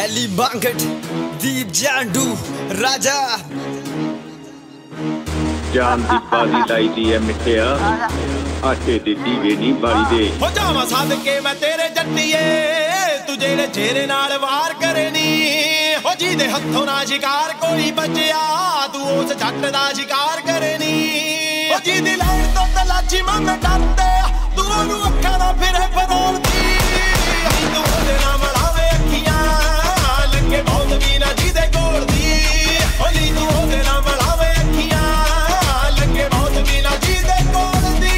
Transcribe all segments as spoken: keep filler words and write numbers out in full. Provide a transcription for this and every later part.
ally ਬਾਂਗਟ ਦੀਪ ਜਾਂਡੂ ਰਾਜਾ ਜਾਨ ਦੀ ਬਾਜ਼ੀ ਲਾਈ ਦੀ ਐ ਮਿੱਠਿਆ ਆਟੇ ਦੀ ਦੀਵੇ ਨਹੀਂ ਬਾਲੀ ਦੇ ਹੋ ਜਾਵਾਂ ਸਦਕੇ ਮੈਂ ਤੇਰੇ ਜੱਟੀਏ ਤੂੰ ਜਿਹੜੇ ਚਿਹਰੇ ਨਾਲ ਵਾਰ ਕਰੇ ਨੀ ਹੋ ਜਿਹਦੇ ਹੱਥੋਂ ਨਾ ਸ਼ਿਕਾਰ ਕੋਈ ਬਚਿਆ ਤੂੰ ਉਸ ਜੱਟ ਦਾ ਸ਼ਿਕਾਰ ਕਰੇ ਨੀ ਹੋ ਜਿਹਦੀ ਲਾਈਨ ਤੋਂ ਤਲਾਚੀ ਮਾਮੇ ਡਰਦੇ ਤੂੰ ਉਹਨੂੰ ਅੱਖਾਂ ਨਾਲ ਫਿਰੇ ਫਰੋਲਦੀ ਤੂੰ ਉਹਦੇ ਨਾਲ ਮਲਾਵੇ ਅੱਖੀਆਂ ਲੱਗੇ ਬਹੁਤ ਵੀ ਨਾ ਜਿਹਦੇ ਕੋਲ ਦੀ ਹੋ ਨੀ ਤੂੰ ਉਹਦੇ ਨਾਲ ਮਲਾਵੇ ਅੱਖੀਆਂ ਲੱਗੇ ਬਹੁਤ ਵੀ ਨਾ ਜਿਹਦੇ ਕੋਲ ਦੀ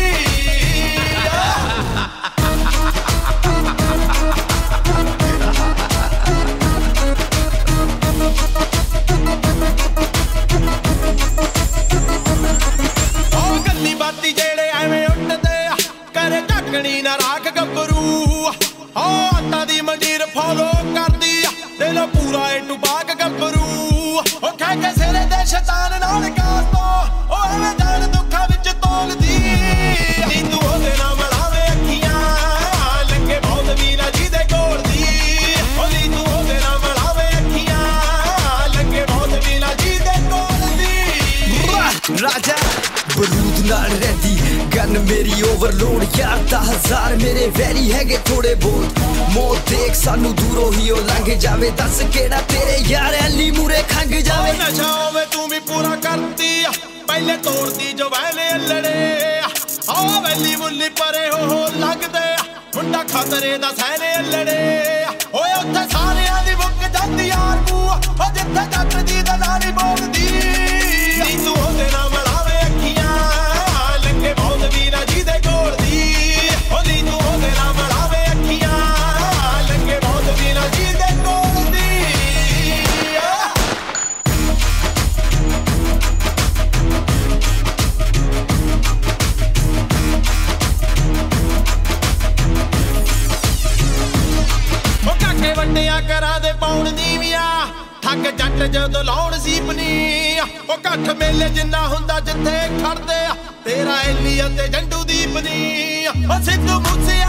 ਉਹ ਗੱਲੀ ਬਾਤੀ ਜਿਹੜੇ ਐਵੇਂ ਉੱਡਦੇ ਆ ਕਰੇ ਢੱਕਣੀ ਨਾ ਰਾਖ ਗੱਭਰੂ ਹੋ ਆਟਾ ਦੀ ਮੰਡੀਰ ਫੋਲੋ ਕਰਦੀ ਆ ਦਿਲ ਪੂਰਾ ਏ ਟੁਬਾਕ ਗੱਭਰੂ ਉਹ ਕਹਿ ਕੇ ਸਿਰੇ ਦੇ ਸ਼ੈਤਾਨ ਨਾਲ ਕਾਸ ਤੋਂ ਉਹ ਐਵੇਂ ਜਾਨ ਦੁੱਖਾਂ ਵਿੱਚ ਤੋਲਦੀ ਨੀ ਤੂੰ ਉਹਦੇ ਨਾਲ ਮਲਾਵੇ ਅੱਖੀਆਂ ਲੱਗੇ ਬਹੁਤ ਵੀ ਨਾ ਜਿਹਦੇ ਕੋਲ ਦੀ ਉਹ ਨੀ ਤੂੰ ਉਹਦੇ ਨਾਲ ਮਲਾਵੇ ਅੱਖੀਆਂ ਲੱਗੇ ਬਹੁਤ ਵੀ ਨਾ ਜਿਹਦੇ ਕੋਲ ਦੀ ਰਾਜਾ ਬਰੂਦ ਨਾਲ ਰਹਿੰਦੀ ਗਨ ਮੇਰੀ ਓਵਰਲੋਡ ਯਾਰ ਤਾਂ ਹਜ਼ਾਰ ਮੇਰੇ ਵੈਰੀ ਹੈਗੇ ਥੋੜੇ ਬਹੁਤ ਮੌਤ ਦੇਖ ਸਾਨੂੰ ਦੂਰੋਂ ਹੀ ਉਹ ਲੰਘ ਜਾਵੇ ਦੱਸ ਕਿਹੜਾ ਤੇਰੇ ਯਾਰ ਐਲੀ ਮੂਰੇ ਖੰਗ ਜਾਵੇ ਨਸ਼ਾ ਹੋਵੇ ਤੂੰ ਵੀ ਪੂਰਾ ਕਰਦੀ ਆ ਪਹਿਲੇ ਤੋੜਦੀ ਜੋ ਵੈਲੇ ਅਲੜੇ ਆ ਵੈਲੀ ਮੁੱਲੀ ਪਰੇ ਹੋ ਲੱਗਦੇ ਆ ਮੁੰਡਾ ਖਤਰੇ ਦਾ ਸਹਿਲੇ ਅਲੜੇ ਓਏ ਉੱਥੇ ਸਾਰਿਆਂ ਦੀ ਮੁੱਕ ਜਾਂਦੀ ਯਾਰ ਬੂਆ ਉਹ ਜਿੱਥੇ ਜੱਟ ਦੀ ਦਲਾਲੀ ਬੋਲਦੀ ਨੀ ਤੂੰ ਉਹਦੇ ਨਾਲ ਮਲਾਵੇ ਅੱਖੀਆਂ ਲੱਗੇ ਬਹੁਤ ਵੀ ਨਾ ਜਿਹਦੇ ਕੋਲ ਦੀ ਉਹ ਨੀ ਤੂੰ ਉਹਦੇ ਨਾਲ ਮਲਾਵੇ ਅੱਖੀਆਂ ਲੱਗੇ ਬਹੁਤ ਵੀ ਨਾ ਜਿਹਦੇ ਕੋਲ ਦੀ ਉਹ ਕਾਕੇ ਵੱਡਿਆਂ ਕਰਾਂ ਦੇ ਪਾਉਣ ਨੀਵੀਆਂ ਠੱਗ ਜੱਟ ਜਦੋਂ ਲਾਉਣ ਸੀਪਨੀ ਉਹ ਕੱਠ ਮੇਲੇ ਜਿੰਨਾ ਹੁੰਦਾ ਜਿੱਥੇ ਖੜਦੇ ਆ ਤੇਰਾ ਐਲੀ ਅਤੇ ਜੰਡੂ ਦੀਪਨੀ ਉਹ ਸਿੱਧੂ ਮੂਸੇ